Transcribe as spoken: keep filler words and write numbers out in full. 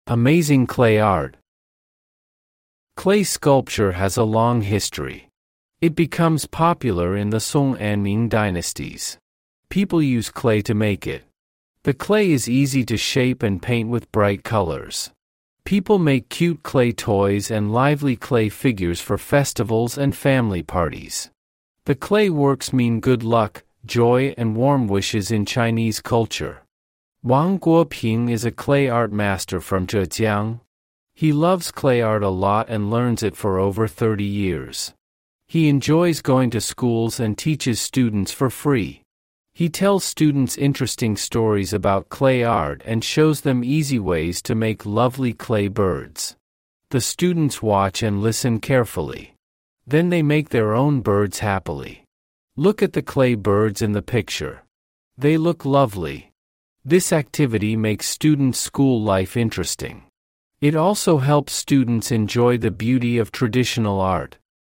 Amazing clay art. Clay sculpture has a long history. It becomes popular in the Song and Ming dynasties. People use clay to make it. The clay is easy to shape and paint with bright colors. People make cute clay toys and lively clay figures for festivals and family parties. The clay works mean good luck, joy, and warm wishes in Chinese culture. Wang Guoping is a clay art master from Zhejiang. He loves clay art a lot and learns it for over thirty years. He enjoys going to schools and teaches students for free. He tells students interesting stories about clay art and shows them easy ways to make lovely clay birds. The students watch and listen carefully. Then they make their own birds happily. Look at the clay birds in the picture. They look lovely. This activity makes students' school life interesting. It also helps students enjoy the beauty of traditional art.